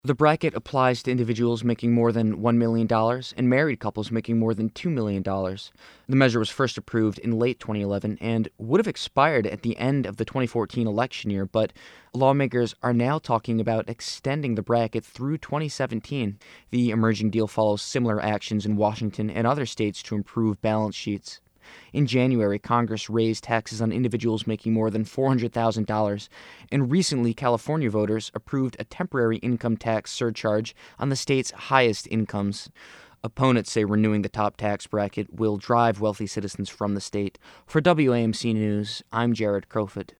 The bracket applies to individuals making more than $1 million dollars and married couples making more than $2 million. dollars. The measure was first approved in late 2011 and would have expired at the end of the 2014 election year, but lawmakers are now talking about extending the bracket through 2017. The emerging deal follows similar actions in Washington and other states to improve balance sheets. In January, Congress raised taxes on individuals making more than $400,000, and recently California voters approved a temporary income tax surcharge on the state's highest incomes. Opponents say renewing the top tax bracket will drive wealthy citizens from the state. For WAMC News, I'm Jared Crowfoot.